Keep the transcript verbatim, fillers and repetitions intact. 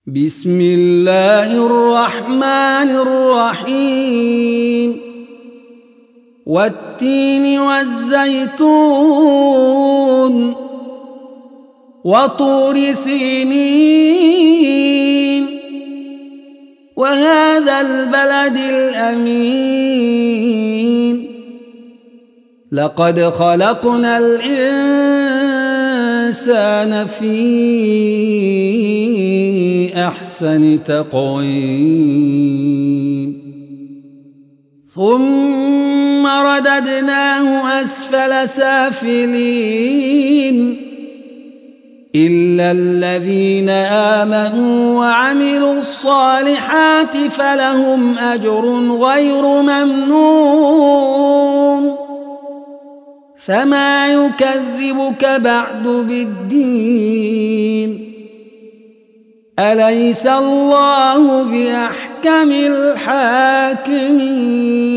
بسم الله الرحمن الرحيم والتين والزيتون وطور سينين وهذا البلد الأمين لقد خلقنا الإنسان في أحسن تقويم ثم رددناه أسفل سافلين إلا الذين آمنوا وعملوا الصالحات فلهم أجر غير ممنون فما يكذبك بعد بالدين أليس الله بأحكم الحاكمين.